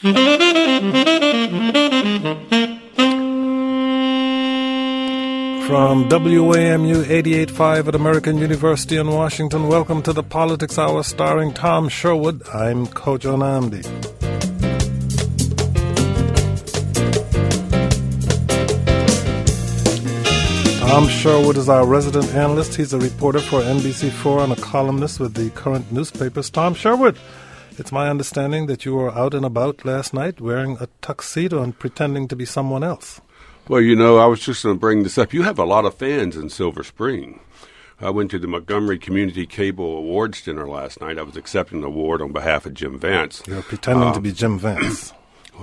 From WAMU 88.5 at American University in Washington, welcome to the Politics Hour starring Tom Sherwood. I'm Kojo Nnamdi. Tom Sherwood is our resident analyst. He's a reporter for NBC4 and a columnist with the current newspapers. Tom Sherwood, it's my understanding that you were out and about last night wearing a tuxedo and pretending to be someone else. Well, you know, I was just going to bring this up. You have a lot of fans in Silver Spring. I went to the Montgomery Community Cable Awards dinner last night. I was accepting an award on behalf of Jim Vance. You're pretending to be Jim Vance.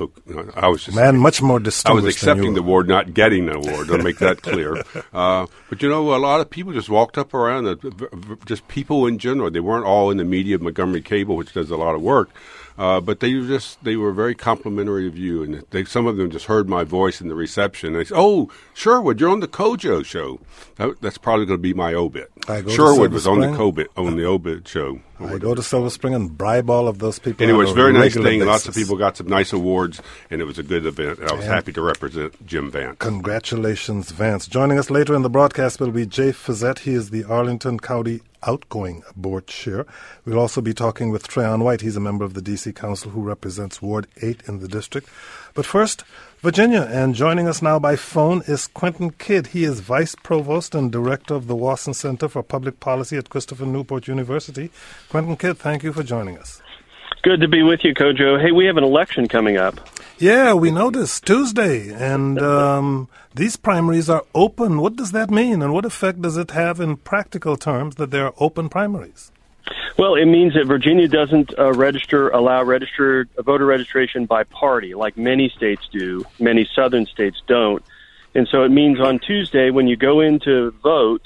I was just man, much more distinguished. I was accepting the award, not getting the award. I'll make that clear. But you know, a lot of people just walked up around. Just people in general. They weren't all in the media of Montgomery Cable, which does a lot of work. But they were very complimentary of you, and some of them just heard my voice in the reception. They said, "Oh, Sherwood, you're on the Kojo show." That's probably going to be my obit. Sherwood was on the obit show. I go to Silver Spring and bribe all of those people. Anyway, it's a very nice thing. Lots of people got some nice awards, and it was a good event. And I was happy to represent Jim Vance. Congratulations, Vance. Joining us later in the broadcast will be Jay Fizzette. He is the Arlington County outgoing board chair. We'll also be talking with Trayon White. He's a member of the D.C. Council who represents Ward 8 in the district. But first, Virginia, and joining us now by phone is Quentin Kidd. He is Vice Provost and Director of the Wasson Center for Public Policy at Christopher Newport University. Quentin Kidd, thank you for joining us. Good to be with you, Kojo. Hey, we have an election coming up. Yeah, we noticed Tuesday, and these primaries are open. What does that mean, and what effect does it have in practical terms that there are open primaries? Well, it means that Virginia doesn't allow voter registration by party like many states do. Many southern states don't. And so it means on Tuesday when you go in to vote,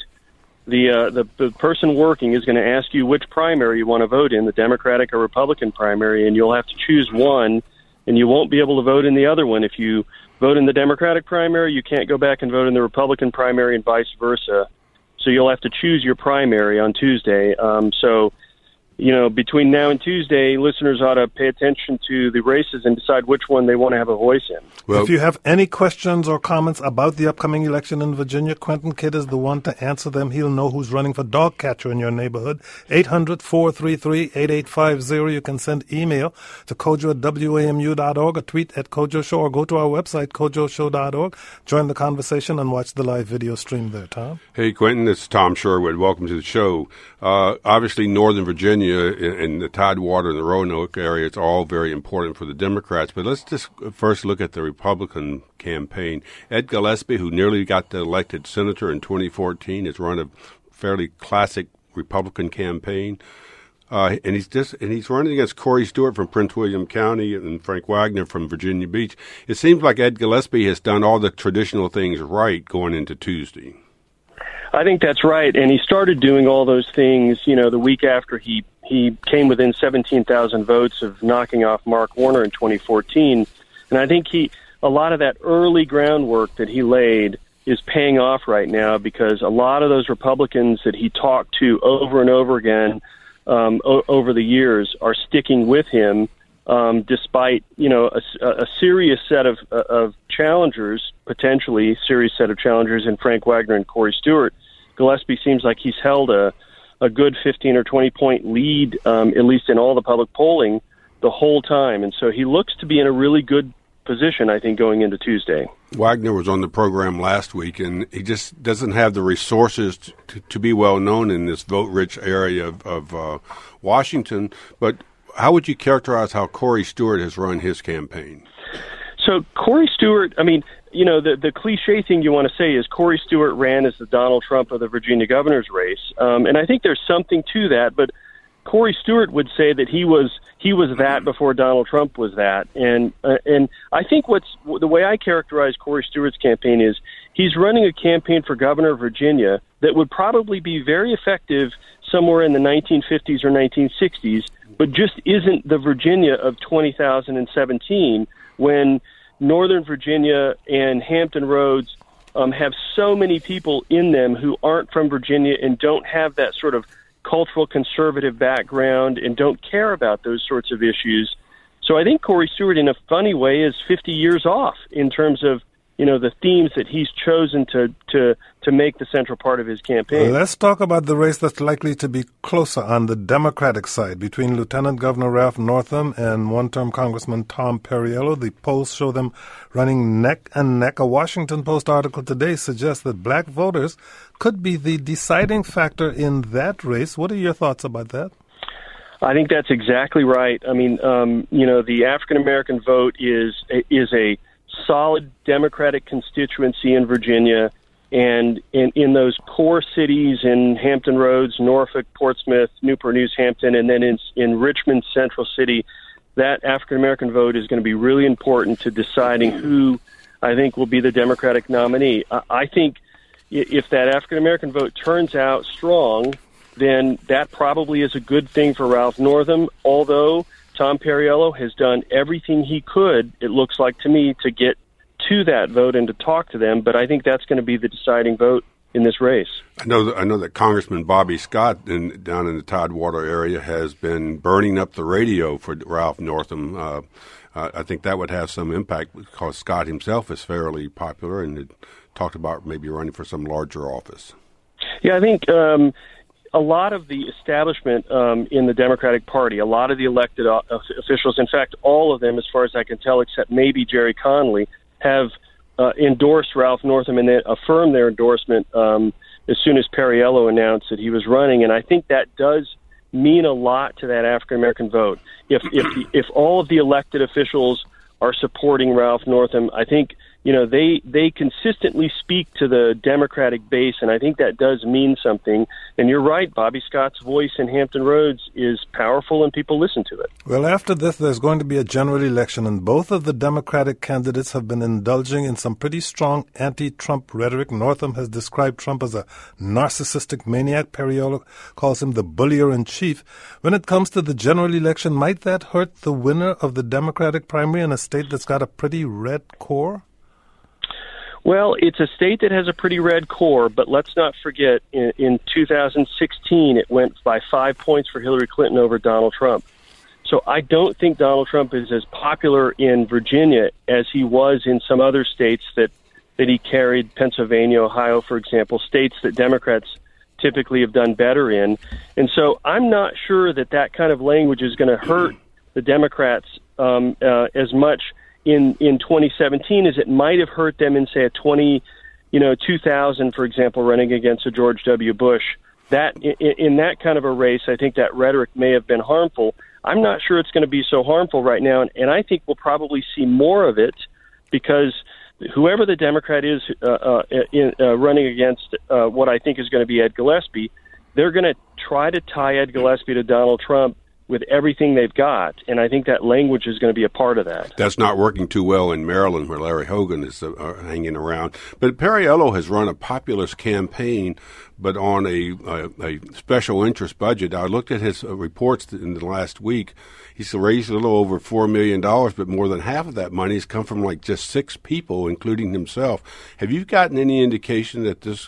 the person working is going to ask you which primary you want to vote in, the Democratic or Republican primary, and you'll have to choose one, and you won't be able to vote in the other one. If you vote in the Democratic primary, you can't go back and vote in the Republican primary and vice versa. So you'll have to choose your primary on Tuesday. So, you know, between now and Tuesday, listeners ought to pay attention to the races and decide which one they want to have a voice in. Well, if you have any questions or comments about the upcoming election in Virginia, Quentin Kidd is the one to answer them. He'll know who's running for dog catcher in your neighborhood. 800-433-8850. You can send email to kojo@wamu.org or tweet at Kojo Show or go to our website, kojoshow.org. Join the conversation and watch the live video stream there, Tom. Hey, Quentin, this is Tom Sherwood. Welcome to the show. Obviously, Northern Virginia and the Tidewater and the Roanoke area, it's all very important for the Democrats. But let's just first look at the Republican campaign. Ed Gillespie, who nearly got elected senator in 2014, has run a fairly classic Republican campaign. And he's running against Corey Stewart from Prince William County and Frank Wagner from Virginia Beach. It seems like Ed Gillespie has done all the traditional things right going into Tuesday. I think that's right, and he started doing all those things, you know, the week after he came within 17,000 votes of knocking off Mark Warner in 2014. And I think a lot of that early groundwork that he laid is paying off right now because a lot of those Republicans that he talked to over and over again over the years are sticking with him despite, you know, a serious set of challengers, potentially serious set of challengers in Frank Wagner and Corey Stewart. Gillespie seems like he's held a good 15 or 20-point lead, at least in all the public polling, the whole time. And so he looks to be in a really good position, I think, going into Tuesday. Wagner was on the program last week, and he just doesn't have the resources to be well known in this vote-rich area of Washington. But how would you characterize how Corey Stewart has run his campaign? So Corey Stewart, I mean, you know, the cliche thing you want to say is Corey Stewart ran as the Donald Trump of the Virginia governor's race. And I think there's something to that, but Corey Stewart would say that he was that before Donald Trump was that. And I think the way I characterize Corey Stewart's campaign is he's running a campaign for governor of Virginia that would probably be very effective somewhere in the 1950s or 1960s, but just isn't the Virginia of 2017 when Northern Virginia and Hampton Roads have so many people in them who aren't from Virginia and don't have that sort of cultural conservative background and don't care about those sorts of issues. So I think Corey Stewart, in a funny way, is 50 years off in terms of, the themes that he's chosen to make the central part of his campaign. Let's talk about the race that's likely to be closer on the Democratic side between Lieutenant Governor Ralph Northam and one-term Congressman Tom Perriello. The polls show them running neck and neck. A Washington Post article today suggests that black voters could be the deciding factor in that race. What are your thoughts about that? I think that's exactly right. I mean, the African-American vote is a solid Democratic constituency in Virginia, and in those core cities in Hampton Roads, Norfolk, Portsmouth, Newport News, Hampton, and then in Richmond, Central City, that African-American vote is going to be really important to deciding who I think will be the Democratic nominee. I think if that African-American vote turns out strong, then that probably is a good thing for Ralph Northam, although Tom Perriello has done everything he could, it looks like to me, to get to that vote and to talk to them. But I think that's going to be the deciding vote in this race. I know that Congressman Bobby Scott down in the Tidewater area has been burning up the radio for Ralph Northam. I think that would have some impact because Scott himself is fairly popular and had talked about maybe running for some larger office. Yeah, I think a lot of the establishment in the Democratic Party, a lot of the elected officials, in fact, all of them, as far as I can tell, except maybe Jerry Connolly, have endorsed Ralph Northam and then affirmed their endorsement as soon as Perriello announced that he was running. And I think that does mean a lot to that African-American vote. If all of the elected officials are supporting Ralph Northam, I think they consistently speak to the Democratic base, and I think that does mean something. And you're right, Bobby Scott's voice in Hampton Roads is powerful, and people listen to it. Well, after this, there's going to be a general election, and both of the Democratic candidates have been indulging in some pretty strong anti-Trump rhetoric. Northam has described Trump as a narcissistic maniac. Perriello calls him the bullier-in-chief. When it comes to the general election, might that hurt the winner of the Democratic primary in a state that's got a pretty red core? Well, it's a state that has a pretty red core, but let's not forget, in 2016, it went by 5 points for Hillary Clinton over Donald Trump. So I don't think Donald Trump is as popular in Virginia as he was in some other states that he carried, Pennsylvania, Ohio, for example, states that Democrats typically have done better in. And so I'm not sure that kind of language is going to hurt the Democrats as much in 2017 as it might have hurt them in, say, 2000, for example, running against a George W. Bush. That in that kind of a race, I think that rhetoric may have been harmful. I'm not sure it's going to be so harmful right now, and I think we'll probably see more of it because whoever the Democrat is running against what I think is going to be Ed Gillespie, they're going to try to tie Ed Gillespie to Donald Trump with everything they've got, and I think that language is going to be a part of that. That's not working too well in Maryland, where Larry Hogan is hanging around. But Perriello has run a populist campaign, but on a special interest budget. I looked at his reports in the last week. He's raised a little over $4 million, but more than half of that money has come from like just 6 people, including himself. Have you gotten any indication that this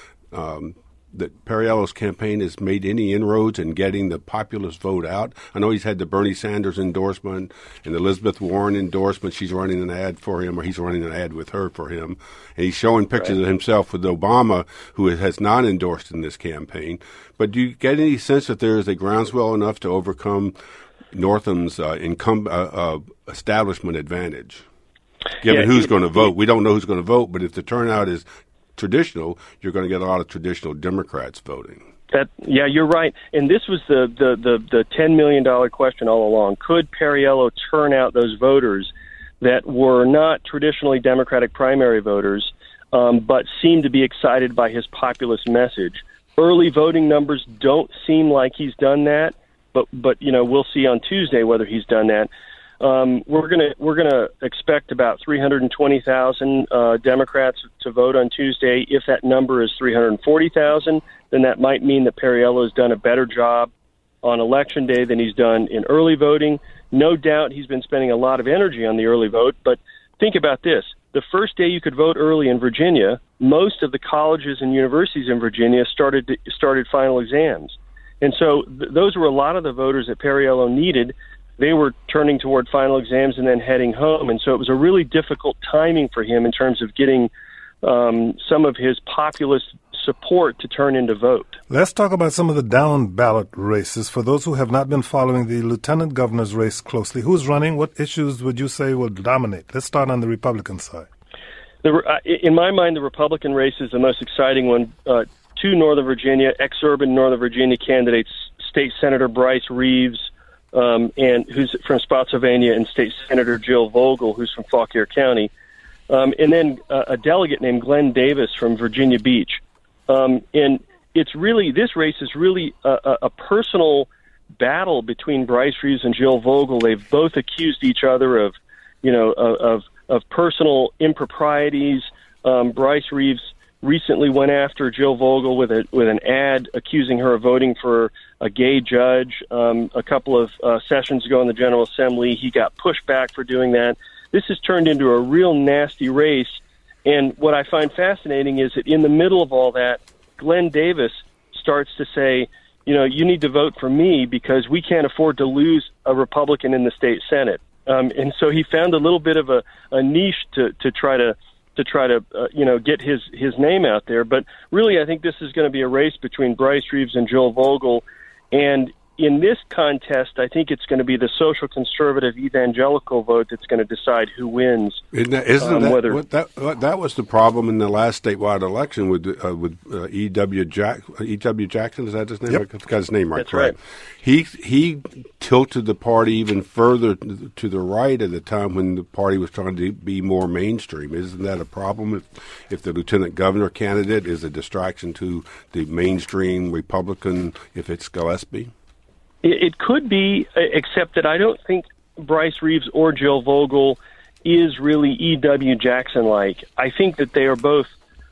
that Perriello's campaign has made any inroads in getting the populist vote out? I know he's had the Bernie Sanders endorsement and the Elizabeth Warren endorsement. She's running an ad for him, or he's running an ad with her for him. And he's showing pictures of himself with Obama, who has not endorsed in this campaign. But do you get any sense that there is a groundswell enough to overcome Northam's establishment advantage? Given who's going to vote. We don't know who's going to vote, but if the turnout is traditional, you're going to get a lot of traditional Democrats voting. Yeah, you're right. And this was the $10 million question all along. Could Perriello turn out those voters that were not traditionally Democratic primary voters, but seemed to be excited by his populist message? Early voting numbers don't seem like he's done that, but we'll see on Tuesday whether he's done that. We're gonna expect about 320,000 Democrats to vote on Tuesday. If that number is 340,000, then that might mean that Perriello has done a better job on Election Day than he's done in early voting. No doubt he's been spending a lot of energy on the early vote, but think about this. The first day you could vote early in Virginia, most of the colleges and universities in Virginia started final exams. And so those were a lot of the voters that Perriello needed. they were turning toward final exams and then heading home. And so it was a really difficult timing for him in terms of getting some of his populist support to turn into vote. Let's talk about some of the down-ballot races. For those who have not been following the lieutenant governor's race closely, who's running? What issues would you say will dominate? Let's start on the Republican side. In my mind, the Republican race is the most exciting one. Two Northern Virginia, ex-urban Northern Virginia candidates, State Senator Bryce Reeves, and who's from Spotsylvania, and State Senator Jill Vogel, who's from Fauquier County, and then a delegate named Glenn Davis from Virginia Beach. And it's really, this race is really a personal battle between Bryce Reeves and Jill Vogel. They've both accused each other of personal improprieties. Bryce Reeves recently went after Jill Vogel with an ad accusing her of voting for a gay judge. A couple of sessions ago in the General Assembly, he got pushed back for doing that. This has turned into a real nasty race. And what I find fascinating is that in the middle of all that, Glenn Davis starts to say, you need to vote for me because we can't afford to lose a Republican in the state Senate. And so he found a little bit of a niche to try to get his name out there. But really, I think this is going to be a race between Bryce Reeves and Jill Vogel. And in this contest, I think it's going to be the social conservative evangelical vote that's going to decide who wins. That was the problem in the last statewide election with E.W. Jackson? Is that his name? Yep. I got his name right. That's right. He tilted the party even further to the right at the time when the party was trying to be more mainstream. Isn't that a problem if the lieutenant governor candidate is a distraction to the mainstream Republican, if it's Gillespie? It could be, except that I don't think Bryce Reeves or Jill Vogel is really E.W. Jackson-like. I think that they are both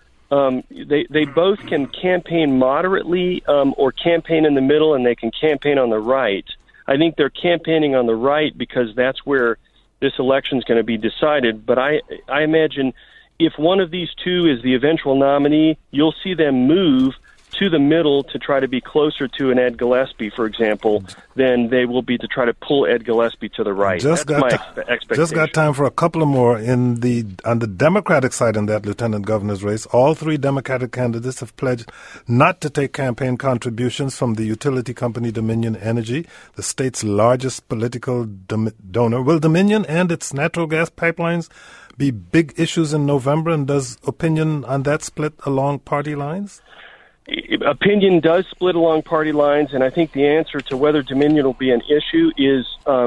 they both can campaign moderately or campaign in the middle, and they can campaign on the right. I think they're campaigning on the right because that's where this election is going to be decided. But I imagine if one of these two is the eventual nominee, you'll see them move to the middle to try to be closer to an Ed Gillespie, for example, than they will be to try to pull Ed Gillespie to the right. That's my expectation. Just got time for a couple of more. On the Democratic side in that lieutenant governor's race, all three Democratic candidates have pledged not to take campaign contributions from the utility company Dominion Energy, the state's largest political donor. Will Dominion and its natural gas pipelines be big issues in November, and does opinion on that split along party lines? Opinion does split along party lines, and I think the answer to whether Dominion will be an issue is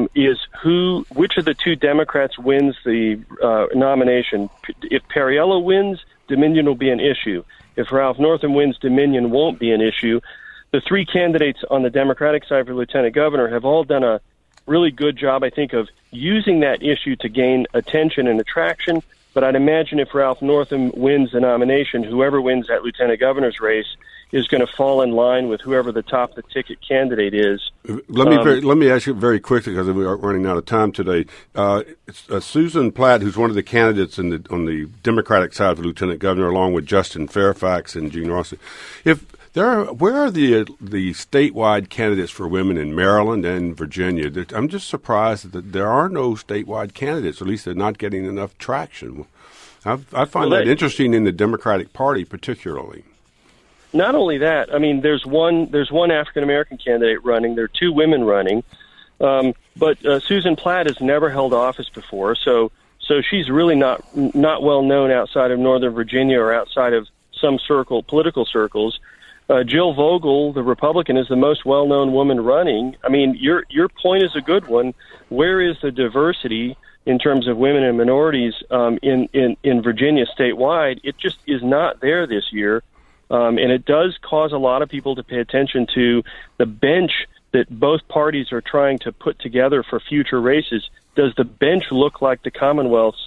which of the two Democrats wins the nomination. If Perriello wins, Dominion will be an issue. If Ralph Northam wins, Dominion won't be an issue. The three candidates on the Democratic side for lieutenant governor have all done a really good job, I think, of using that issue to gain attention and attraction. But I'd imagine if Ralph Northam wins the nomination, whoever wins that lieutenant governor's race is going to fall in line with whoever the top of the ticket candidate is. Let me ask you very quickly, because we are running out of time today. Susan Platt, who's one of the candidates on the Democratic side for lieutenant governor, along with Justin Fairfax and Gene Rossi, where are the statewide candidates for women in Maryland and Virginia? I'm just surprised that there are no statewide candidates, or at least they're not getting enough traction. I find that interesting in the Democratic Party, particularly. Not only that, I mean, there's one African American candidate running. There are two women running, but Susan Platt has never held office before, so she's really not well known outside of Northern Virginia or outside of some political circles. Jill Vogel, the Republican, is the most well-known woman running. I mean, your point is a good one. Where is the diversity in terms of women and minorities in Virginia statewide? It just is not there this year. And it does cause a lot of people to pay attention to the bench that both parties are trying to put together for future races. Does the bench look like the Commonwealth's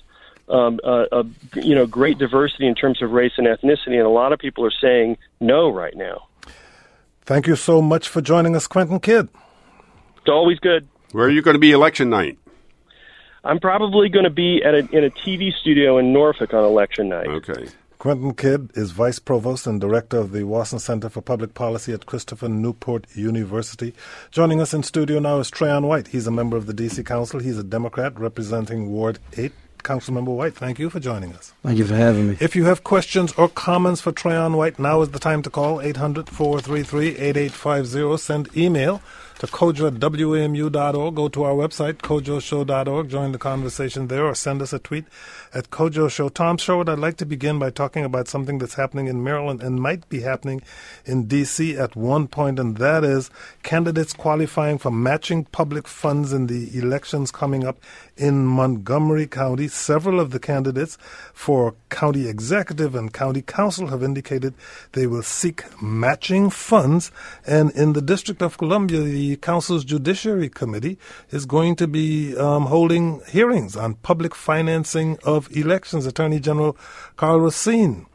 great diversity in terms of race and ethnicity? And a lot of people are saying no right now. Thank you so much for joining us, Quentin Kidd. It's always good. Where are you going to be election night? I'm probably going to be in a TV studio in Norfolk on election night. Okay. Quentin Kidd is Vice Provost and Director of the Wasson Center for Public Policy at Christopher Newport University. Joining us in studio now is Trayon White. He's a member of the D.C. Council. He's a Democrat representing Ward 8. Councilmember White, thank you for joining us. Thank you for having me. If you have questions or comments for Trayon White, now is the time to call 800-433-8850. Send email to kojo@wamu.org. Go to our website, kojoshow.org. Join the conversation there or send us a tweet at Kojo Show. Tom Sherwood, I'd like to begin by talking about something that's happening in Maryland and might be happening in D.C. at one point, and that is candidates qualifying for matching public funds in the elections coming up in Montgomery County. Several of the candidates for county executive and county council have indicated they will seek matching funds, and in the District of Columbia, the council's Judiciary Committee is going to be holding hearings on public financing of elections. Attorney General Karl Racine,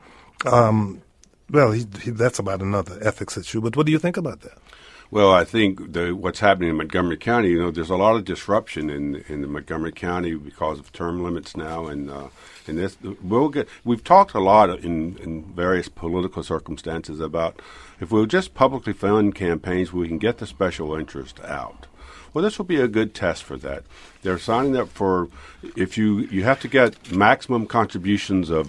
that's about another ethics issue, but what do you think about that? Well, I think what's happening in Montgomery County, there's a lot of disruption in the Montgomery County because of term limits now, and this we've talked a lot in various political circumstances about if we'll just publicly fund campaigns, we can get the special interest out. Well, this will be a good test for that. They're signing up for, if you have to get maximum contributions of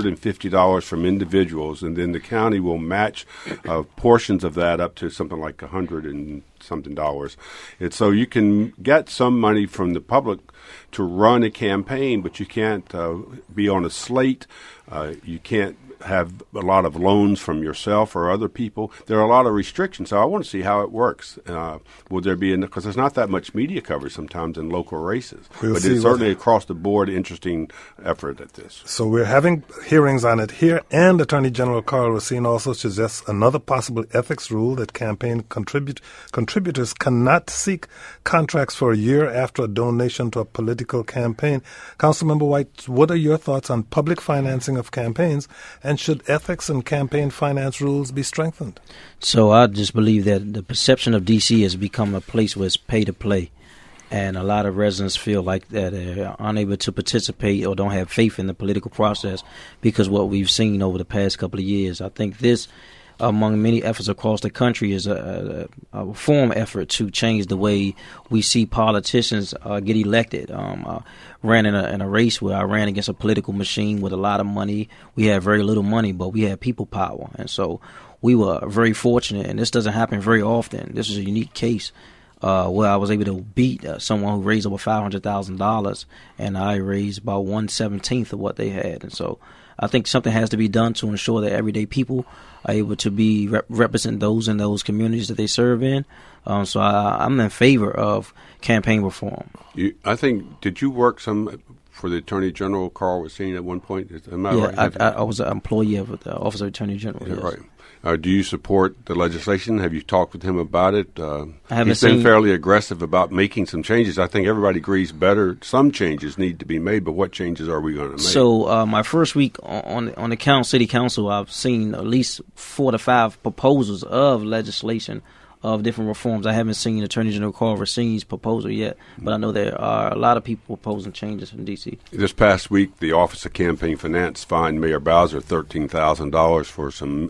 $150 from individuals, and then the county will match portions of that up to something like $100 and something. And so you can get some money from the public to run a campaign, but you can't be on a slate. You can't have a lot of loans from yourself or other people. There are a lot of restrictions, so I want to see how it works. Will there be, because there's not that much media coverage sometimes in local races, but it's certainly across the board interesting effort at this. So we're having hearings on it here, and Attorney General Karl Racine also suggests another possible ethics rule that campaign contributors cannot seek contracts for a year after a donation to a political campaign. Councilmember White, what are your thoughts on public financing of campaigns, and should ethics and campaign finance rules be strengthened? So I just believe that the perception of D.C. has become a place where it's pay to play. And a lot of residents feel like that they're unable to participate or don't have faith in the political process because what we've seen over the past couple of years. I think this, among many efforts across the country, is a reform effort to change the way we see politicians get elected. I ran in a race where I ran against a political machine with a lot of money. We had very little money, but we had people power. And so we were very fortunate, and this doesn't happen very often. This is a unique case. Where I was able to beat someone who raised over $500,000, and I raised about 1/17 of what they had. And so I think something has to be done to ensure that everyday people are able to be represent those in those communities that they serve in. So I'm in favor of campaign reform. I think, did you work some for the Attorney General, Karl Racine, at one point? Am I right? I was an employee of the Office of Attorney General. Yes. Right. Do you support the legislation? Have you talked with him about it? He's been fairly aggressive about making some changes. I think everybody agrees some changes need to be made, but what changes are we going to make? So my first week on the city council, I've seen at least 4 to 5 proposals of legislation of different reforms. I haven't seen Attorney General Karl Racine's proposal yet, but I know there are a lot of people proposing changes in D.C. This past week, the Office of Campaign Finance fined Mayor Bowser $13,000 for some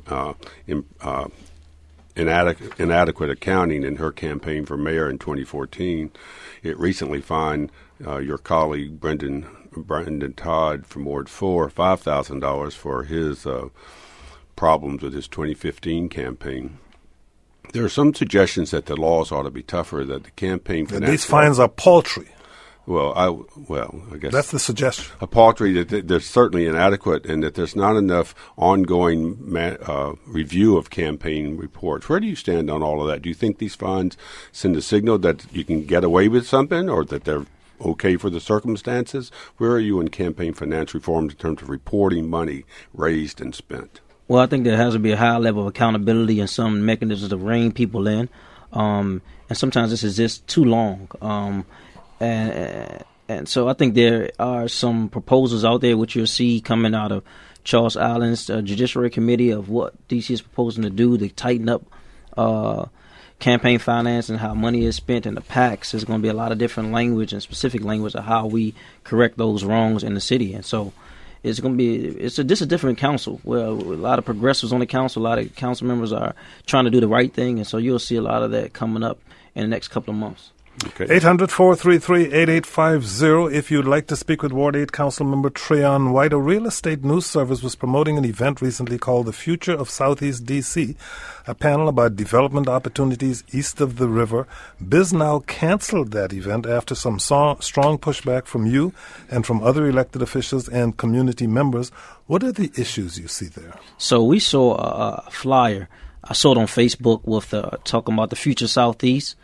inadequate accounting in her campaign for mayor in 2014. It recently fined your colleague Brendan Todd from Ward 4 $5,000 for his problems with his 2015 campaign. There are some suggestions that the laws ought to be tougher, that the campaign finance... These fines are paltry. Well, I guess... That's the suggestion. A paltry, that they're certainly inadequate, and that there's not enough ongoing review of campaign reports. Where do you stand on all of that? Do you think these fines send a signal that you can get away with something, or that they're okay for the circumstances? Where are you in campaign finance reform in terms of reporting money raised and spent? Well, I think there has to be a high level of accountability and some mechanisms to rein people in. And sometimes this is just too long. And so I think there are some proposals out there which you'll see coming out of Charles Allen's Judiciary Committee of what D.C. is proposing to do to tighten up campaign finance and how money is spent in the PACs. There's going to be a lot of different language and specific language of how we correct those wrongs in the city. And so it's going to be this is a different council where a lot of progressives on the council, a lot of council members are trying to do the right thing, and so you'll see a lot of that coming up in the next couple of months. Okay. 800-433-8850 if you'd like to speak with Ward 8 Council Member Trayon White. A real estate news service was promoting an event recently called The Future of Southeast D.C., a panel about development opportunities east of the river. BizNow canceled that event after some strong pushback from you and from other elected officials and community members. What are the issues you see there? So we saw a flyer. I saw it on Facebook with talking about the future Southeast.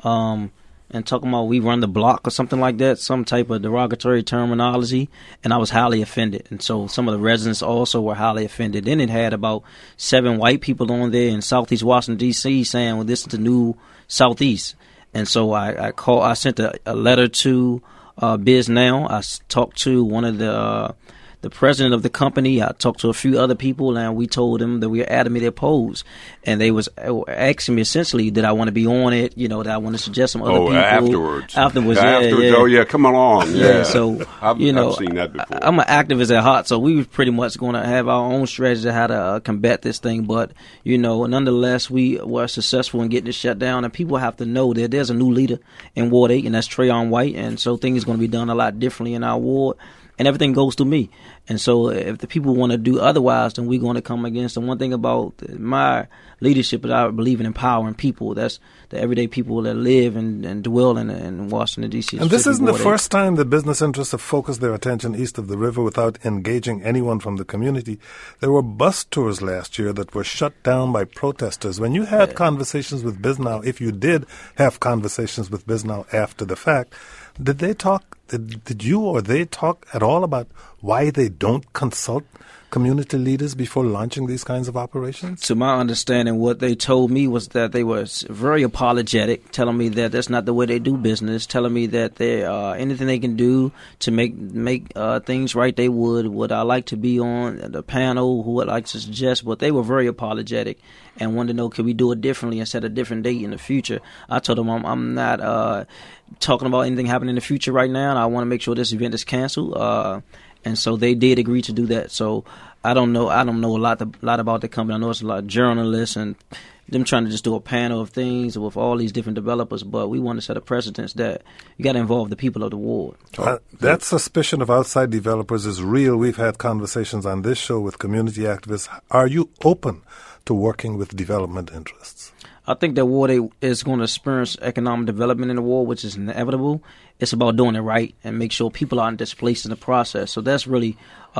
And talking about we run the block or something like that, some type of derogatory terminology, and I was highly offended. And so some of the residents also were highly offended. Then it had about 7 white people on there in Southeast Washington, D.C. saying, well, this is the new Southeast. And so I sent a letter to BizNow. I talked to one of the president of the company. I talked to a few other people, and we told them that we were adamantly opposed. And they was asking me essentially, did I want to be on it? That I want to suggest some other people. Afterwards. Yeah. Oh, yeah, come along. Yeah. So, I've seen that before. I'm an activist at heart, so we were pretty much going to have our own strategy how to combat this thing. But, nonetheless, we were successful in getting it shut down. And people have to know that there's a new leader in Ward 8, and that's Trayon White. And so things are going to be done a lot differently in our ward. And everything goes through me. And so if the people want to do otherwise, then we're going to come against them. One thing about my leadership is I believe in empowering people. That's the everyday people that live and dwell in Washington, D.C. And this isn't the first time that business interests have focused their attention east of the river without engaging anyone from the community. There were bus tours last year that were shut down by protesters. When you had conversations with BizNow, if you did have conversations with BizNow after the fact, did they talk? Did you or they talk at all about why they don't consult community leaders before launching these kinds of operations? To my understanding, what they told me was that they were very apologetic, telling me that that's not the way they do business, telling me that they anything they can do to make things right, they would. Would I like to be on the panel? Who would like to suggest? But they were very apologetic and wanted to know, could we do it differently and set a different date in the future? I told them I'm not talking about anything happening in the future right now, and I want to make sure this event is canceled. And so they did agree to do that. So I don't know a lot about the company. I know it's a lot of journalists and them trying to just do a panel of things with all these different developers. But we want to set a precedence that you got to involve the people of the ward. That suspicion of outside developers is real. We've had conversations on this show with community activists. Are you open to working with development interests? I think that Ward 8 is going to experience economic development in the ward, which is inevitable. It's about doing it right and make sure people aren't displaced in the process. So that's really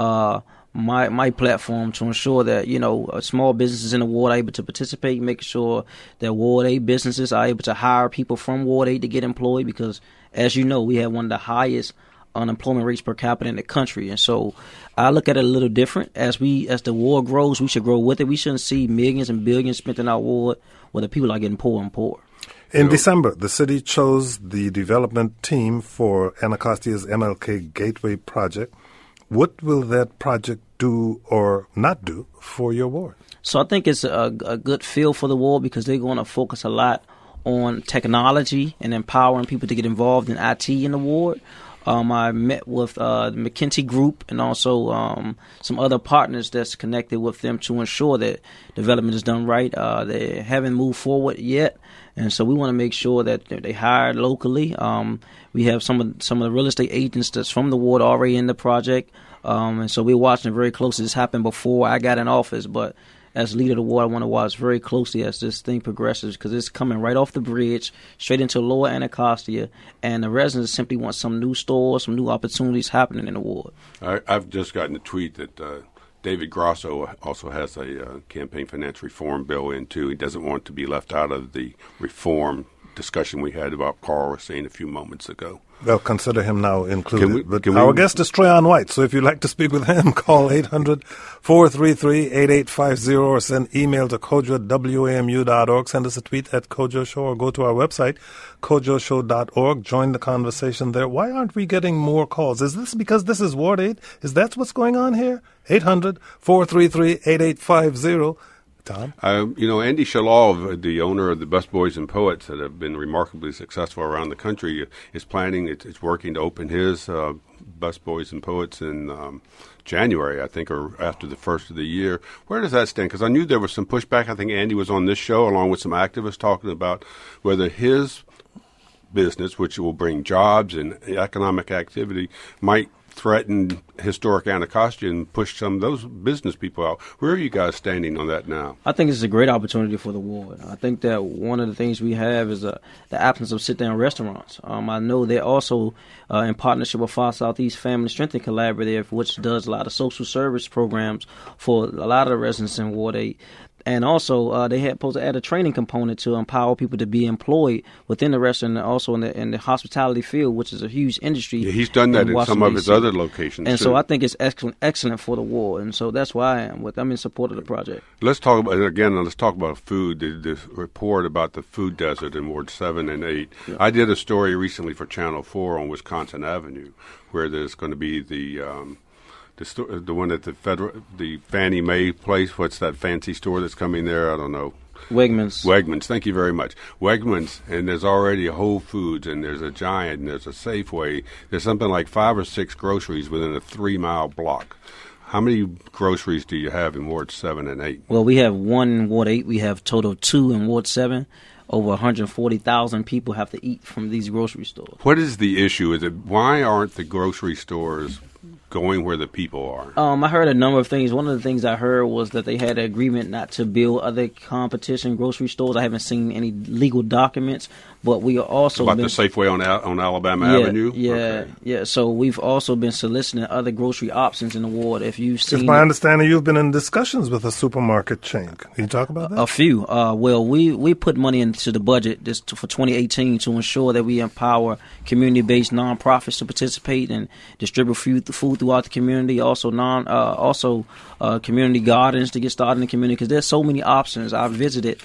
my platform to ensure that, small businesses in the ward are able to participate, making sure that Ward 8 businesses are able to hire people from Ward 8 to get employed because, as you know, we have one of the highest unemployment rates per capita in the country. And so I look at it a little different. As the ward grows, we should grow with it. We shouldn't see millions and billions spent in our ward where the people are getting poorer and poorer. In December, the city chose the development team for Anacastia's MLK Gateway project. What will that project do or not do for your ward? So I think it's a good feel for the ward because they're going to focus a lot on technology and empowering people to get involved in IT in the ward. I met with the McKinsey Group and also some other partners that's connected with them to ensure that development is done right. They haven't moved forward yet, and so we want to make sure that they hired locally. We have some of the real estate agents that's from the ward already in the project, and so we're watching it very closely. This happened before I got in office, but as leader of the ward, I want to watch very closely as this thing progresses because it's coming right off the bridge, straight into Lower Anacostia, and the residents simply want some new stores, some new opportunities happening in the ward. I've just gotten a tweet that David Grosso also has a campaign finance reform bill in, too. He doesn't want to be left out of the reform discussion we had about Carl was saying a few moments ago. Well, consider him now included. Our guest is Trayon White, so if you'd like to speak with him, call 800-433-8850 or send email to kojo@wamu.org. Send us a tweet at Kojo Show or go to our website, kojoshow.org. Join the conversation there. Why aren't we getting more calls? Is this because this is Ward 8? Is that what's going on here? 800-433-8850. Tom? Andy Shalov, the owner of the Busboys and Poets that have been remarkably successful around the country, is planning, it's working to open his Busboys and Poets in January, I think, or after the first of the year. Where does that stand? Because I knew there was some pushback. I think Andy was on this show along with some activists talking about whether his business, which will bring jobs and economic activity, might threaten historic Anacostia and push some of those business people out. Where are you guys standing on that now? I think it's a great opportunity for the ward. I think that one of the things we have is the absence of sit-down restaurants. I know they're also in partnership with Far Southeast Family Strength and Collaborative, which does a lot of social service programs for a lot of the residents in Ward 8. And also, they had supposed to add a training component to empower people to be employed within the restaurant and also in the hospitality field, which is a huge industry. Yeah, he's done that in some of his other locations, and too. so I think it's excellent for the ward. And so that's why I'm in support of the project. Let's talk about food. This report about the food desert in Ward 7 and 8. Yeah. I did a story recently for Channel 4 on Wisconsin Avenue, where there's going to be the one at the Fannie Mae place. What's that fancy store that's coming there? I don't know. Wegmans. Thank you very much. Wegmans, and there's already a Whole Foods, and there's a Giant, and there's a Safeway. There's something like 5 or 6 groceries within a 3-mile block. How many groceries do you have in Ward 7 and 8? Well, we have 1 in Ward 8. We have total 2 in Ward 7. Over 140,000 people have to eat from these grocery stores. What is the issue? Why aren't the grocery stores going where the people are? I heard a number of things. One of the things I heard was that they had an agreement not to build other competition grocery stores. I haven't seen any legal documents, but we are also the Safeway on Alabama Avenue. Yeah. So we've also been soliciting other grocery options in the ward. If you've seen, it's my understanding you've been in discussions with a supermarket chain. Can you talk about that? A few. Well, we put money into the budget for 2018 to ensure that we empower community-based nonprofits to participate and distribute food throughout the community. Also, community gardens to get started in the community, because there's so many options. I visited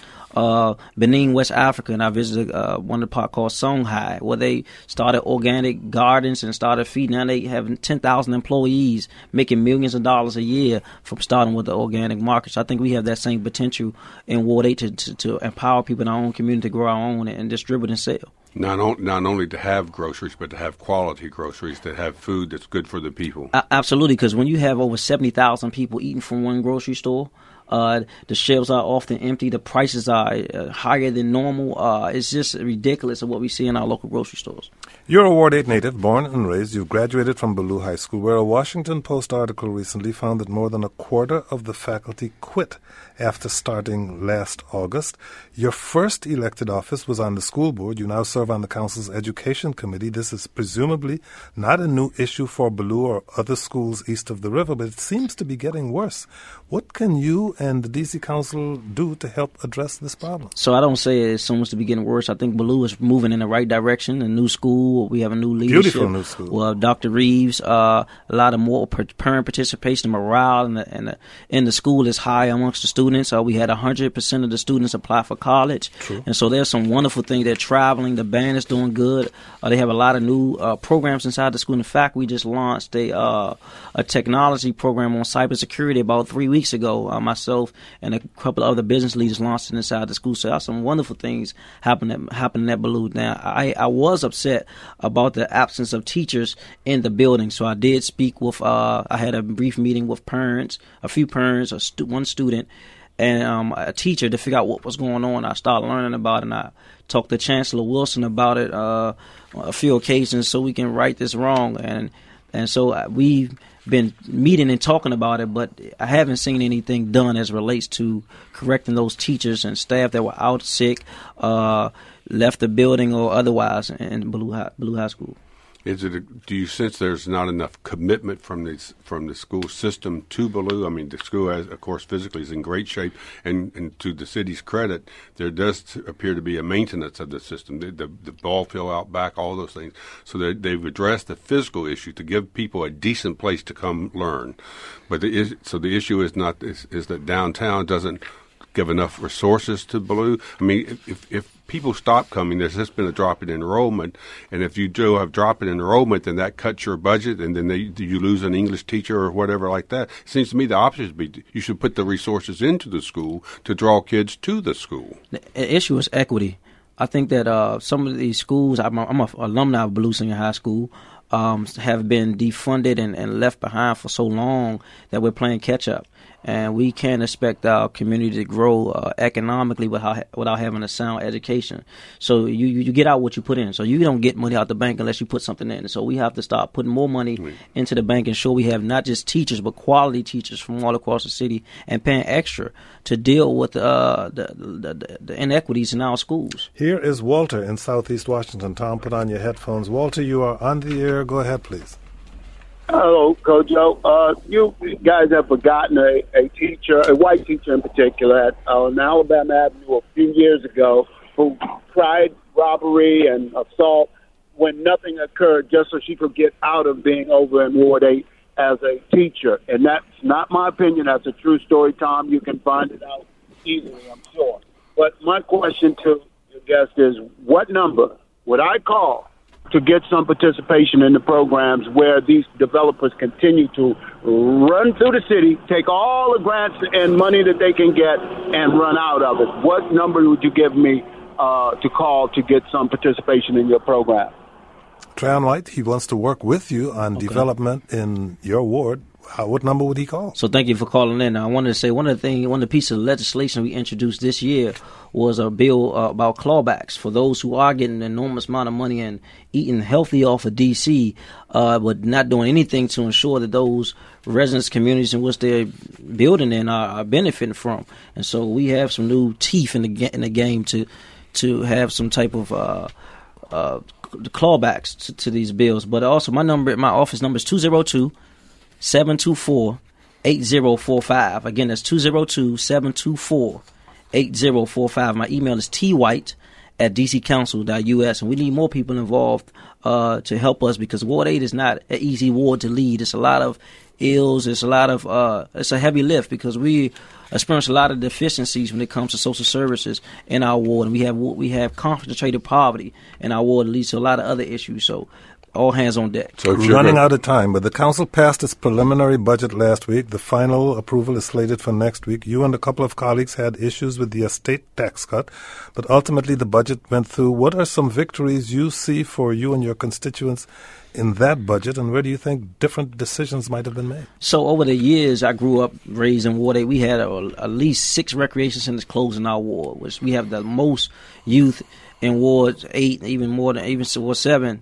Benin, West Africa, and I visited one of the parts called Songhai, where they started organic gardens and started feeding. Now they have 10,000 employees making millions of dollars a year from starting with the organic markets. I think we have that same potential in Ward 8 to empower people in our own community to grow our own and distribute and sell. Not only to have groceries, but to have quality groceries, to have food that's good for the people. Absolutely, because when you have over 70,000 people eating from one grocery store, the shelves are often empty. The prices are higher than normal. It's just ridiculous of what we see in our local grocery stores. You're a Ward 8 native, born and raised. You graduated from Ballou High School, where a Washington Post article recently found that more than a quarter of the faculty quit after starting last August. Your first elected office was on the school board. You now serve on the council's education committee. This is presumably not a new issue for Ballou or other schools east of the river, but it seems to be getting worse. What can you and the D.C. Council do to help address this problem? So I don't say it's so much to be getting worse. I think Ballou is moving in the right direction. A new school. We have a new leadership. Beautiful new school. Well, Dr. Reeves, a lot of more parent participation, morale in the school is high amongst the students. We had 100% of the students apply for college. True. And so there's some wonderful things. They're traveling. The band is doing good. They have a lot of new programs inside the school. In fact, we just launched a technology program on cybersecurity about 3 weeks ago. Myself and a couple of other business leaders launched it inside the school. So there's some wonderful things happening at Ballou. Now, I was upset about the absence of teachers in the building. So I did speak with, I had a brief meeting with parents, a few parents, one student, and a teacher to figure out what was going on. I started learning about it, and I talked to Chancellor Wilson about it a few occasions so we can right this wrong. And so we've been meeting and talking about it, but I haven't seen anything done as relates to correcting those teachers and staff that were out sick, left the building or otherwise in Ballou High School. Do you sense there's not enough commitment from the school system to Ballou? I mean, the school, of course, physically is in great shape, and to the city's credit, there does appear to be a maintenance of the system. The ball field out back, all those things. So they've addressed the physical issue to give people a decent place to come learn. But the issue is that downtown doesn't give enough resources to Ballou. I mean, if people stop coming, there's just been a drop in enrollment. And if you do have drop in enrollment, then that cuts your budget, and then you lose an English teacher or whatever like that. It seems to me the opposite would be you should put the resources into the school to draw kids to the school. The issue is equity. I think that some of these schools, I'm an alumni of Blue Senior High School, have been defunded and left behind for so long that we're playing catch up. And we can't expect our community to grow economically without having a sound education. So you get out what you put in. So you don't get money out the bank unless you put something in. So we have to start putting more money into the bank and show we have not just teachers, but quality teachers from all across the city and paying extra to deal with the inequities in our schools. Here is Walter in Southeast Washington. Tom, put on your headphones. Walter, you are on the air. Go ahead, please. Hello, Coach Joe. You guys have forgotten a teacher, a white teacher in particular, on Alabama Avenue a few years ago, who tried robbery and assault when nothing occurred, just so she could get out of being over in Ward 8 as a teacher. And that's not my opinion. That's a true story, Tom. You can find it out easily, I'm sure. But my question to your guest is, what number would I call to get some participation in the programs where these developers continue to run through the city, take all the grants and money that they can get, and run out of it? What number would you give me to call to get some participation in your program? Trayon White, he wants to work with you on development in your ward. What number would he call? So thank you for calling in. Now, I wanted to say one of the pieces of legislation we introduced this year was a bill about clawbacks for those who are getting an enormous amount of money and eating healthy off of D.C., but not doing anything to ensure that those residents, communities in which they're building in are benefiting from. And so we have some new teeth in the game to have some type of clawbacks to these bills. But also my office number is 202-724-8045. Again, that's 202-724-8045. My email is twhite@dccouncil.us, and we need more people involved to help us, because Ward 8 is not an easy ward to lead. It's a lot of ills. It's a lot of it's a heavy lift, because we experience a lot of deficiencies when it comes to social services in our ward, and we have concentrated poverty in our ward that leads to a lot of other issues. So all hands on deck. So we're running out of time, but the council passed its preliminary budget last week. The final approval is slated for next week. You and a couple of colleagues had issues with the estate tax cut, but ultimately the budget went through. What are some victories you see for you and your constituents in that budget, and where do you think different decisions might have been made? So over the years, I grew up raised in Ward 8. We had at least 6 recreation centers closed in our ward, which we have the most youth in Ward 8, even Ward 7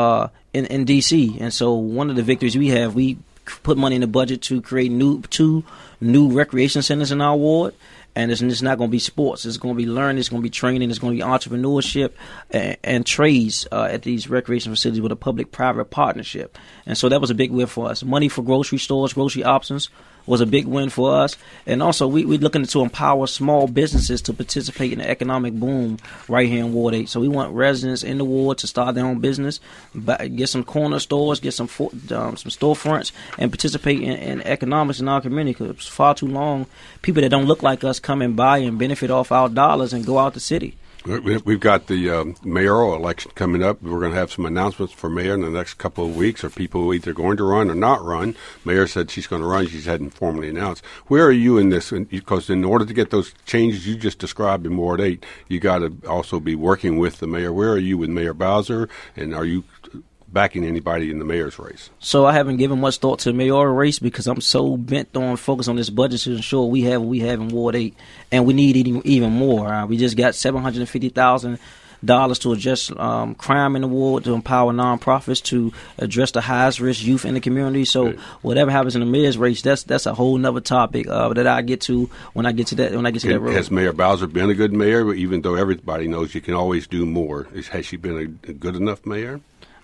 in D.C. And so one of the victories we put money in the budget to create 2 new recreation centers in our ward. And it's not going to be sports. It's going to be learning. It's going to be training. It's going to be entrepreneurship and trades at these recreation facilities with a public-private partnership. And so that was a big win for us. Money for grocery stores, grocery options was a big win for us. And also we're looking to empower small businesses to participate in the economic boom right here in Ward 8. So we want residents in the ward to start their own business, get some corner stores, get some storefronts, and participate in economics in our community, because it's far too long people that don't look like us come and buy and benefit off our dollars and go out the city. We've got the mayoral election coming up. We're going to have some announcements for mayor in the next couple of weeks. Are people either going to run or not run? Mayor said she's going to run. She hadn't formally announced. Where are you in this? Because in order to get those changes you just described in Ward 8, you got to also be working with the mayor. Where are you with Mayor Bowser, and are you backing anybody in the mayor's race? So I haven't given much thought to the mayoral race, because I'm so bent on focus on this budget to ensure we have what we have in Ward 8, and we need even more. We just got $750,000 to address crime in the ward, to empower nonprofits, to address the highest risk youth in the community. So whatever happens in the mayor's race, that's a whole nother topic that I get to when I get to that road. Has Mayor Bowser been a good mayor? Even though everybody knows you can always do more, has she been a good enough mayor?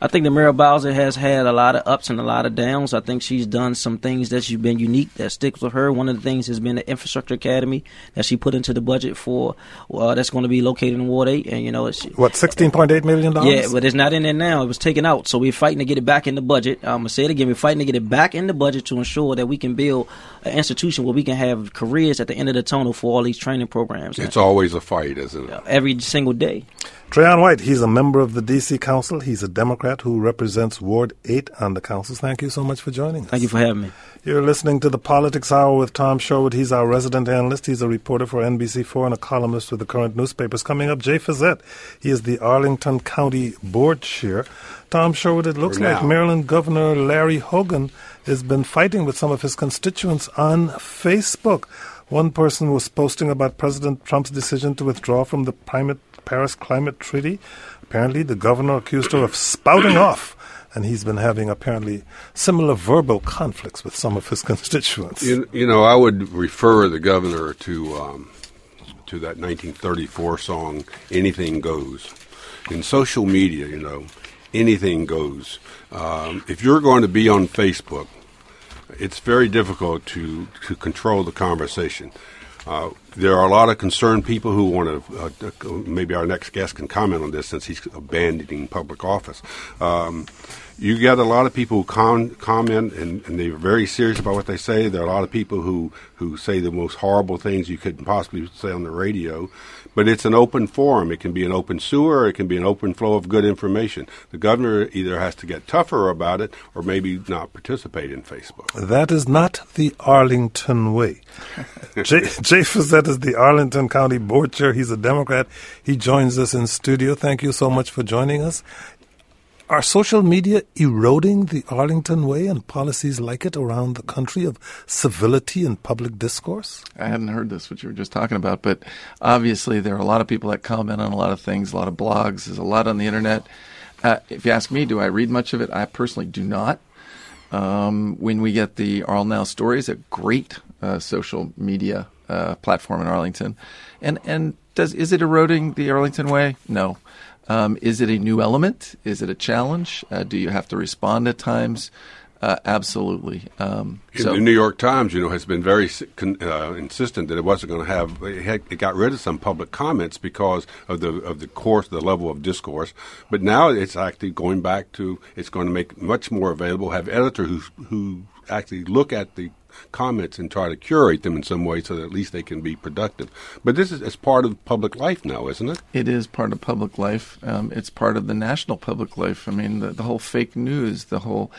I think that Muriel Bowser has had a lot of ups and a lot of downs. I think she's done some things that's been unique that sticks with her. One of the things has been the Infrastructure Academy that she put into the budget for that's going to be located in Ward 8. And, $16.8 million? Yeah, but it's not in there now. It was taken out. So we're fighting to get it back in the budget. I'm going to say it again. We're fighting to get it back in the budget to ensure that we can build an institution where we can have careers at the end of the tunnel for all these training programs. It's always a fight, isn't it? Every single day. Treyon White, he's a member of the D.C. Council. He's a Democrat who represents Ward 8 on the council. Thank you so much for joining us. Thank you for having me. You're listening to the Politics Hour with Tom Sherwood. He's our resident analyst. He's a reporter for NBC4 and a columnist with the current newspapers. Coming up, Jay Fizzette. He is the Arlington County Board Chair. Tom Sherwood, it looks like Maryland Governor Larry Hogan has been fighting with some of his constituents on Facebook. One person was posting about President Trump's decision to withdraw from the Paris Climate Treaty. Apparently, the governor accused her of spouting off, and he's been having apparently similar verbal conflicts with some of his constituents. I would refer the governor to that 1934 song, "Anything Goes." In social media, anything goes. If you're going to be on Facebook, it's very difficult to control the conversation. There are a lot of concerned people who want to, maybe our next guest can comment on this since he's abandoning public office. You get a lot of people who comment, and they're very serious about what they say. There are a lot of people who say the most horrible things you could possibly say on the radio. But it's an open forum. It can be an open sewer, or it can be an open flow of good information. The governor either has to get tougher about it or maybe not participate in Facebook. That is not the Arlington way. Jay Fizzette is the Arlington County Board Chair. He's a Democrat. He joins us in studio. Thank you so much for joining us. Are social media eroding the Arlington way and policies like it around the country of civility and public discourse? I hadn't heard this, what you were just talking about, but obviously there are a lot of people that comment on a lot of things, a lot of blogs, there's a lot on the internet. If you ask me, do I read much of it? I personally do not. When we get the Arl Now Stories, a great social media platform in Arlington. And is it eroding the Arlington way? No. Is it a new element? Is it a challenge? Do you have to respond at times? Absolutely. The New York Times, has been very insistent that it wasn't going to have. It got rid of some public comments because of the level of discourse. But now it's actually going back to. It's going to make much more available. Have editors who actually look at the comments and try to curate them in some way so that at least they can be productive. But this is part of public life now, isn't it? It is part of public life. It's part of the national public life. I mean, the whole fake news,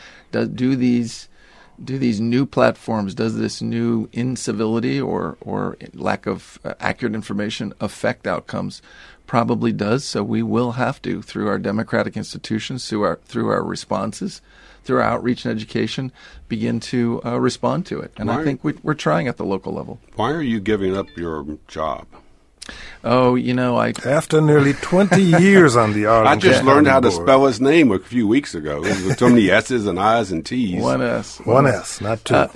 do these new platforms, does this new incivility or lack of accurate information affect outcomes? Probably does. So we will have to, through our democratic institutions, through our responses, through our outreach and education, begin to respond to it. And I think we're trying at the local level. Why are you giving up your job? Oh, After nearly 20 years on the Arlington I just learned how to board. Spell his name a few weeks ago. With so many S's and I's and T's. One S. One S, not two.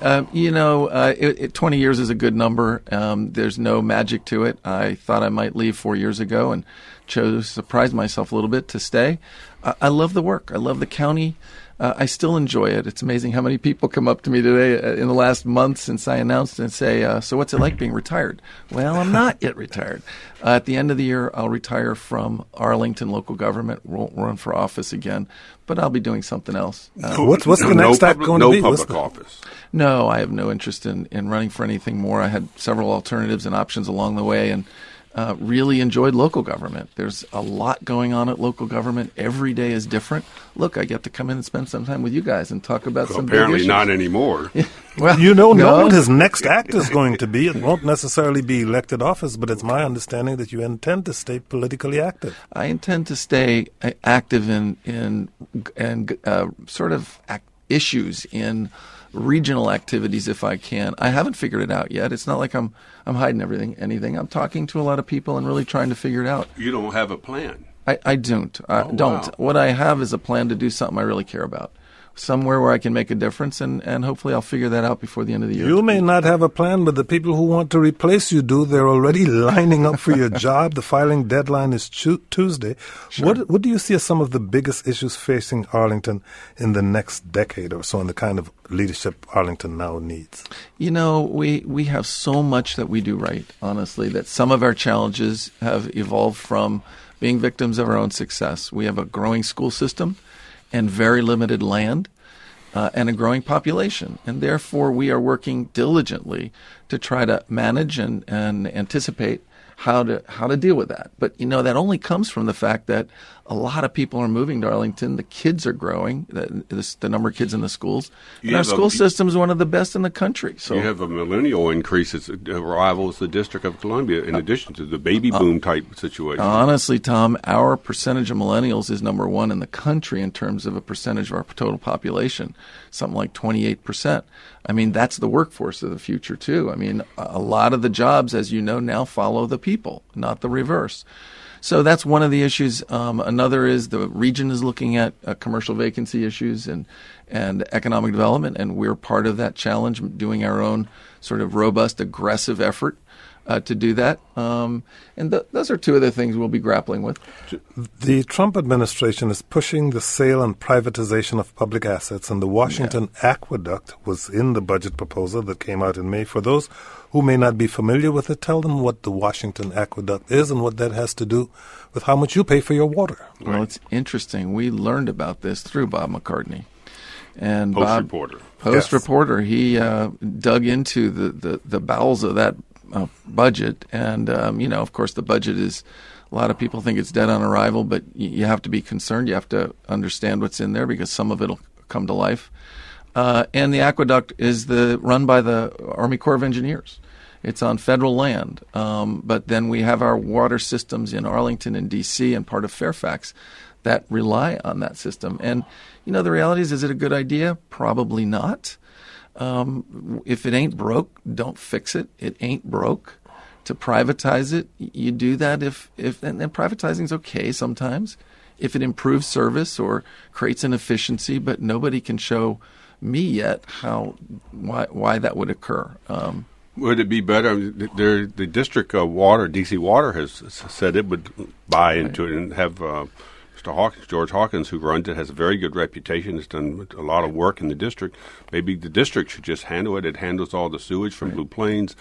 20 years is a good number. There's no magic to it. I thought I might leave 4 years ago and chose to surprise myself a little bit to stay. I love the work. I love the county. I still enjoy it. It's amazing how many people come up to me today in the last month since I announced and say, so what's it like being retired? Well, I'm not yet retired. At the end of the year, I'll retire from Arlington local government, won't run for office again, but I'll be doing something else. What's the next act going to be? No public office. No, I have no interest in running for anything more. I had several alternatives and options along the way, and really enjoyed local government. There's a lot going on at local government. Every day is different. Look, I get to come in and spend some time with you guys and talk about some big issues. Apparently not anymore. Well, know what his next act is going to be. It won't necessarily be elected office, but it's my understanding that you intend to stay politically active. I intend to stay active in issues in regional activities if I can. I haven't figured it out yet. It's not like I'm hiding anything. I'm talking to a lot of people and really trying to figure it out. You don't have a plan. I don't. Wow. What I have is a plan to do something I really care about, somewhere where I can make a difference, and hopefully I'll figure that out before the end of the year. You may not have a plan, but the people who want to replace you do. They're already lining up for your job. The filing deadline is Tuesday. Sure. What do you see as some of the biggest issues facing Arlington in the next decade or so, and the kind of leadership Arlington now needs? You know, we have so much that we do right, honestly, that some of our challenges have evolved from being victims of our own success. We have a growing school system and very limited land, and a growing population. And therefore, we are working diligently to try to manage and anticipate how to deal with that. But, you know, that only comes from the fact that a lot of people are moving to Arlington. The kids are growing, the number of kids in the schools. And our school system is one of the best in the country. So you have a millennial increase that rivals the District of Columbia in addition to the baby boom type situation. Honestly, Tom, our percentage of millennials is number one in the country in terms of a percentage of our total population, something like 28%. I mean, that's the workforce of the future, too. I mean, a lot of the jobs, as you know, now follow the people, not the reverse. So that's one of the issues. Another is the region is looking at commercial vacancy issues and economic development, and we're part of that challenge, doing our own sort of robust, aggressive effort to do that. And those are two of the things we'll be grappling with. The Trump administration is pushing the sale and privatization of public assets, and the Washington Aqueduct was in the budget proposal that came out in May. For those who may not be familiar with it, tell them what the Washington Aqueduct is and what that has to do with how much you pay for your water. Well, it's interesting. We learned about this through Bob McCartney. And Post-reporter. He dug into the bowels of that budget. And, of course, the budget is, a lot of people think it's dead on arrival, but you have to be concerned. You have to understand what's in there because some of it will come to life. And the aqueduct is run by the Army Corps of Engineers. It's on federal land. But then we have our water systems in Arlington and D.C. and part of Fairfax that rely on that system. And, the reality is it a good idea? Probably not. If it ain't broke, don't fix it. It ain't broke. To privatize it, you do that and privatizing is okay sometimes if it improves service or creates an efficiency, but nobody can show me yet why that would occur. Would it be better? The District of Water, D.C. Water, has said it would buy into it and have Mr. Hawkins, George Hawkins, who runs it, has a very good reputation. Has done a lot of work in the district. Maybe the district should just handle it. It handles all the sewage from Blue Plains,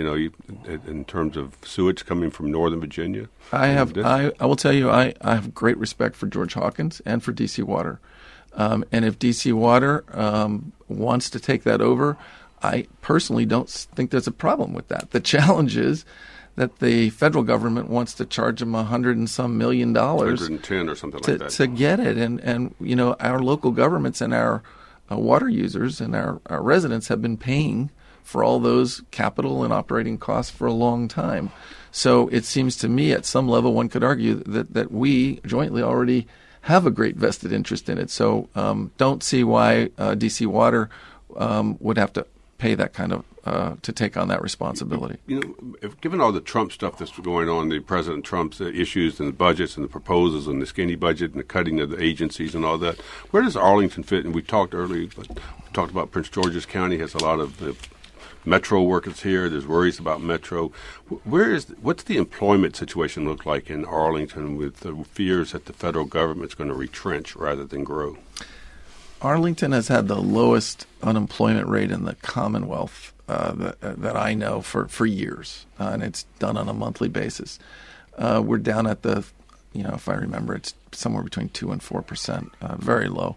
in terms of sewage coming from Northern Virginia. I will tell you, I have great respect for George Hawkins and for D.C. Water. And if D.C. Water wants to take that over, I personally don't think there's a problem with that. The challenge is that the federal government wants to charge them $100 and some million, 110 or something like that, to get it. And our local governments and our water users and our residents have been paying for all those capital and operating costs for a long time. So it seems to me, at some level, one could argue that we jointly already have a great vested interest in it. So don't see why D.C. Water would have to pay that kind of to take on that responsibility. Given all the Trump stuff that's going on, the President Trump's issues and the budgets and the proposals and the skinny budget and the cutting of the agencies and all that, where does Arlington fit? And we talked earlier, about Prince George's County has a lot of metro workers here. There's worries about metro. What's the employment situation look like in Arlington with the fears that the federal government's going to retrench rather than grow? Arlington has had the lowest unemployment rate in the Commonwealth that I know for years, and it's done on a monthly basis. We're down at if I remember, it's somewhere between 2% and 4%, very low.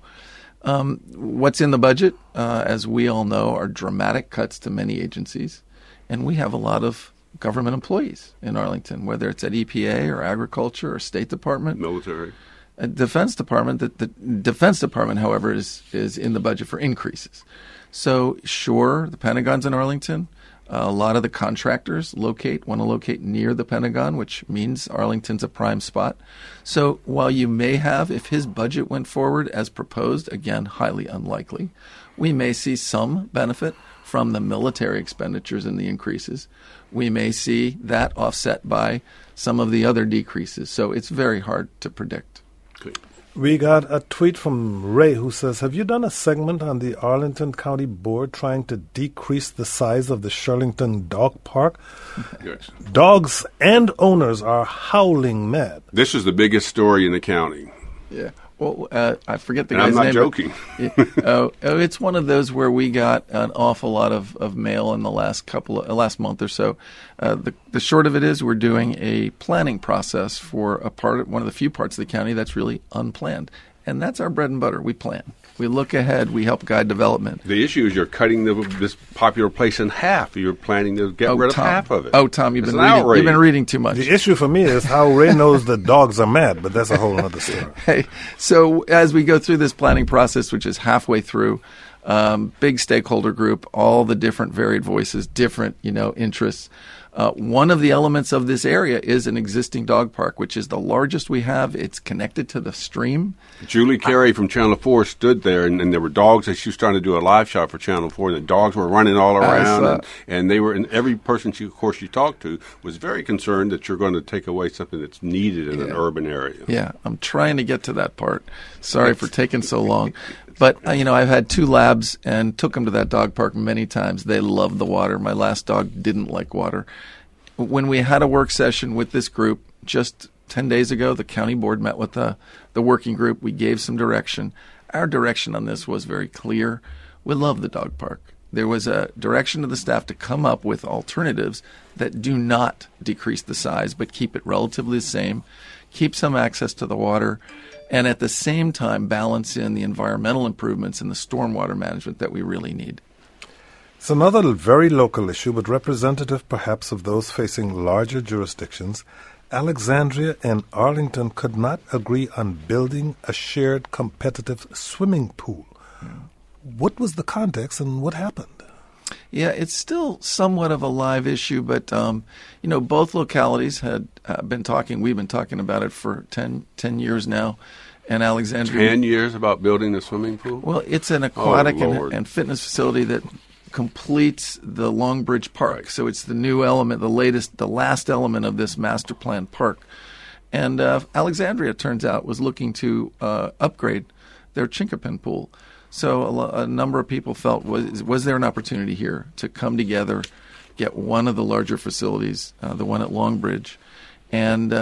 What's in the budget, as we all know, are dramatic cuts to many agencies, and we have a lot of government employees in Arlington, whether it's at EPA or agriculture or State Department. Military. Defense Department. The Defense Department, however, is in the budget for increases. So, sure, the Pentagon's in Arlington. A lot of the contractors want to locate near the Pentagon, which means Arlington's a prime spot. So while you may have, if his budget went forward as proposed, again, highly unlikely, we may see some benefit from the military expenditures and the increases. We may see that offset by some of the other decreases. So it's very hard to predict. Okay. We got a tweet from Ray who says, have you done a segment on the Arlington County Board trying to decrease the size of the Shirlington Dog Park? Yes. Dogs and owners are howling mad. This is the biggest story in the county. Yeah. Well, I forget the And guy's I'm not name. joking. It's one of those where we got an awful lot of mail in the last month or so. The short of it is we're doing a planning process for one of the few parts of the county that's really unplanned. And that's our bread and butter. We plan. We look ahead. We help guide development. The issue is you're cutting this popular place in half. You're planning to get rid of half of it. Oh, Tom, you've been reading too much. The issue for me is how Ray knows the dogs are mad, but that's a whole other story. Hey, so as we go through this planning process, which is halfway through, big stakeholder group, all the different varied voices, different interests. One of the elements of this area is an existing dog park, which is the largest we have. It's connected to the stream. Julie Carey from Channel 4 stood there, and there were dogs that she was trying to do a live shot for Channel 4, and the dogs were running all around, and they were. And every person she talked to was very concerned that you're going to take away something that's needed in an urban area. Yeah, I'm trying to get to that part. Sorry for taking so long. But, I've had 2 labs and took them to that dog park many times. They love the water. My last dog didn't like water. When we had a work session with this group just 10 days ago, the county board met with the working group. We gave some direction. Our direction on this was very clear. We love the dog park. There was a direction to the staff to come up with alternatives that do not decrease the size, but keep it relatively the same, keep some access to the water, and at the same time balance in the environmental improvements and the stormwater management that we really need. It's another very local issue, but representative perhaps of those facing larger jurisdictions. Alexandria and Arlington could not agree on building a shared competitive swimming pool. What was the context and what happened? Yeah, it's still somewhat of a live issue, but, both localities had been talking. We've been talking about it for 10 years now. And Alexandria. 10 years about building a swimming pool? Well, it's an aquatic and fitness facility that completes the Longbridge Park. Right. So it's the new element, the last element of this master plan park. And Alexandria, it turns out, was looking to upgrade their Chinkapin pool. So a number of people felt, was there an opportunity here to come together, get one of the larger facilities, the one at Longbridge, and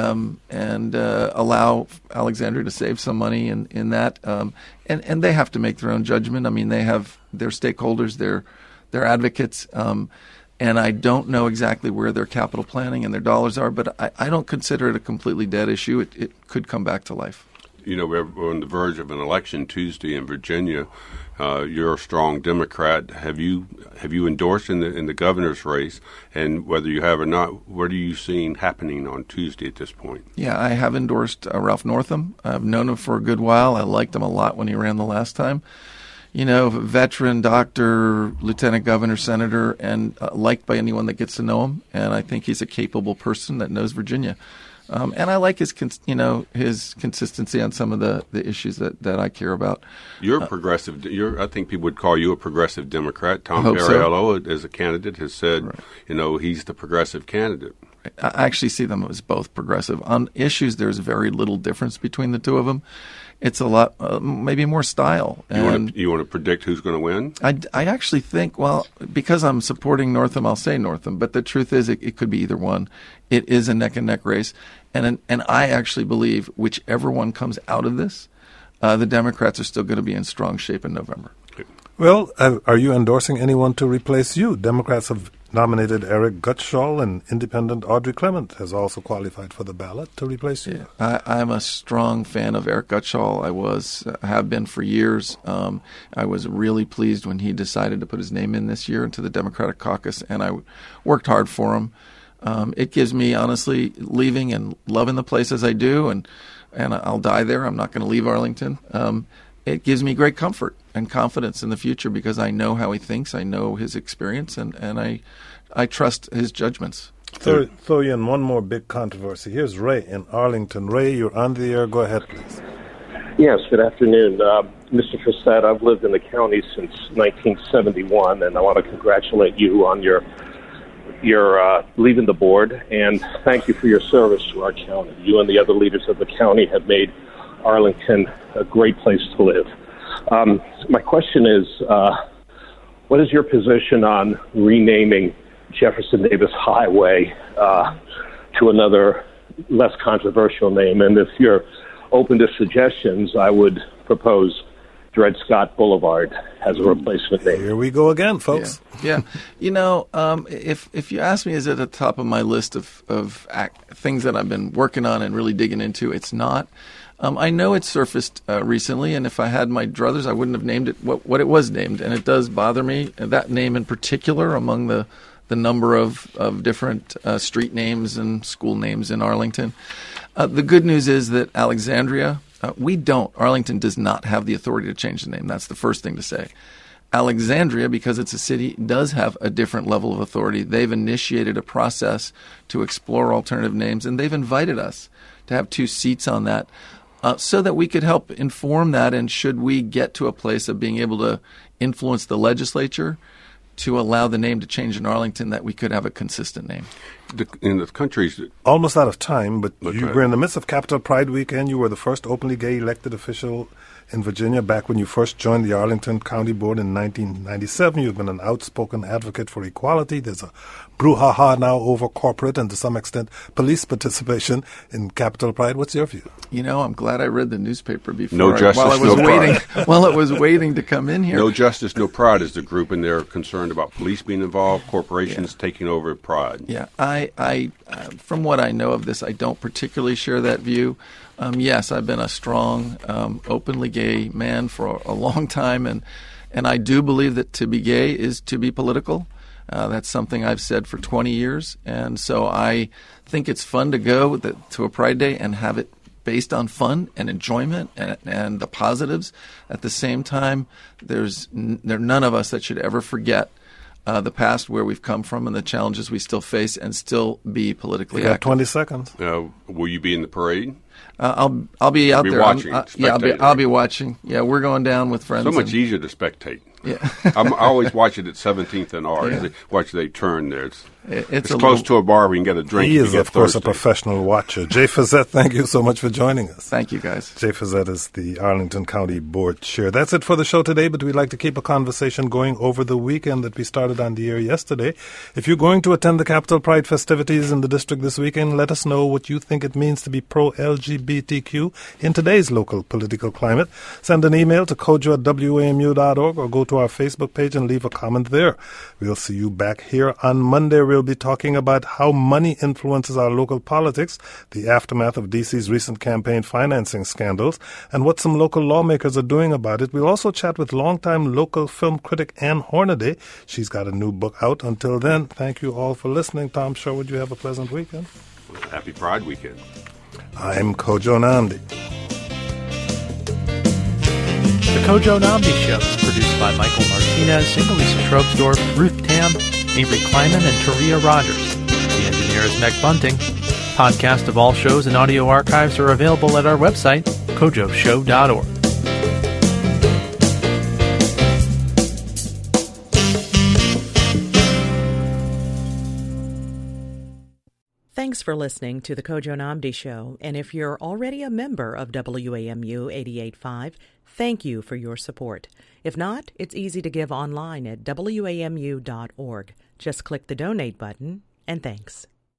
allow Alexandria to save some money in that. And they have to make their own judgment. I mean, they have their stakeholders, their advocates, and I don't know exactly where their capital planning and their dollars are, but I don't consider it a completely dead issue. It could come back to life. We're on the verge of an election Tuesday in Virginia. You're a strong Democrat. Have you endorsed in the governor's race? And whether you have or not, what are you seeing happening on Tuesday at this point? Yeah, I have endorsed Ralph Northam. I've known him for a good while. I liked him a lot when he ran the last time. Veteran, doctor, lieutenant governor, senator, and liked by anyone that gets to know him. And I think he's a capable person that knows Virginia. And I like his consistency on some of the issues that I care about. You're progressive. I think people would call you a progressive Democrat. Tom Perriello, as a candidate, has said, he's the progressive candidate. I actually see them as both progressive. On issues, there's very little difference between the two of them. It's a lot, maybe more style. You want to predict who's going to win? I actually think, because I'm supporting Northam, I'll say Northam. But the truth is, it could be either one. It is a neck-and-neck race. And I actually believe whichever one comes out of this, the Democrats are still going to be in strong shape in November. Well, are you endorsing anyone to replace you? Democrats have nominated Eric Gutschall, and independent Audrey Clement has also qualified for the ballot to replace you. Yeah. I'm a strong fan of Eric Gutschall. I have been for years. I was really pleased when he decided to put his name in this year into the Democratic caucus, and I worked hard for him. It gives me, honestly, leaving and loving the place as I do, and I'll die there. I'm not going to leave Arlington. It gives me great comfort and confidence in the future because I know how he thinks, I know his experience, and I trust his judgments. Throw you in one more big controversy. Here's Ray in Arlington. Ray, you're on the air. Go ahead, please. Yes, good afternoon. Mr. Fassett, I've lived in the county since 1971, and I want to congratulate you on your leaving the board, and thank you for your service to our county. You and the other leaders of the county have made Arlington a great place to live. My question is, what is your position on renaming Jefferson Davis Highway to another less controversial name? And if you're open to suggestions, I would propose Dred Scott Boulevard as a replacement name. Here we go again, folks. Yeah. If you ask me, is it at the top of my list of things that I've been working on and really digging into, it's not. I know it surfaced recently, and if I had my druthers, I wouldn't have named it what it was named. And it does bother me, that name in particular, among the number of different street names and school names in Arlington. The good news is that Alexandria, Arlington does not have the authority to change the name. That's the first thing to say. Alexandria, because it's a city, does have a different level of authority. They've initiated a process to explore alternative names, and they've invited us to have 2 seats on that so that we could help inform that. And should we get to a place of being able to influence the legislature to allow the name to change in Arlington, that we could have a consistent name. In the countries... Almost out of time, but you were in the midst of Capitol Pride Weekend. You were the first openly gay elected official in Virginia back when you first joined the Arlington County Board in 1997. You've been an outspoken advocate for equality. There's a brouhaha now over corporate and, to some extent, police participation in Capitol Pride. What's your view? I'm glad I read the newspaper before. No justice, no pride. While I was waiting to come in here. No justice, no pride is the group, and they're concerned about police being involved, corporations taking over pride. Yeah, I from what I know of this, I don't particularly share that view. Yes, I've been a strong, openly gay man for a long time, and I do believe that to be gay is to be political. That's something I've said for 20 years, and so I think it's fun to go to a Pride Day and have it based on fun and enjoyment and the positives. At the same time, there are none of us that should ever forget the past, where we've come from, and the challenges we still face, and still be politically active. 20 seconds. Will you be in the parade? I'll be out there. Watching, I'll be watching. Yeah, we're going down with friends. So much easier to spectate. Yeah. I always watch it at 17th and R. Yeah. Watch they turn there. It's close to little... a bar. We can get a drink. He is, of course, a professional watcher. Jay Fiset, thank you so much for joining us. Thank you, guys. Jay Fiset is the Arlington County Board Chair. That's it for the show today, but we'd like to keep a conversation going over the weekend that we started on the air yesterday. If you're going to attend the Capitol Pride festivities in the district this weekend, let us know what you think it means to be pro-LGBTQ in today's local political climate. Send an email to kojo@wamu.org or go to our Facebook page and leave a comment there. We'll see you back here on Monday. We'll be talking about how money influences our local politics, the aftermath of D.C.'s recent campaign financing scandals, and what some local lawmakers are doing about it. We'll also chat with longtime local film critic Ann Hornaday. She's got a new book out. Until then, thank you all for listening. Tom Sherwood, you have a pleasant weekend. Happy Pride Weekend. I'm Kojo Nnamdi. The Kojo Nnamdi Show is produced by Michael Martinez, Ingelisa Trobsdorf, Ruth Tam, Avery Kleiman, and Taria Rogers. The engineer is Meg Bunting. Podcasts of all shows and audio archives are available at our website, kojoshow.org. Thanks for listening to the Kojo Nnamdi Show, and if you're already a member of WAMU 88.5, thank you for your support. If not, it's easy to give online at wamu.org. Just click the donate button, and thanks.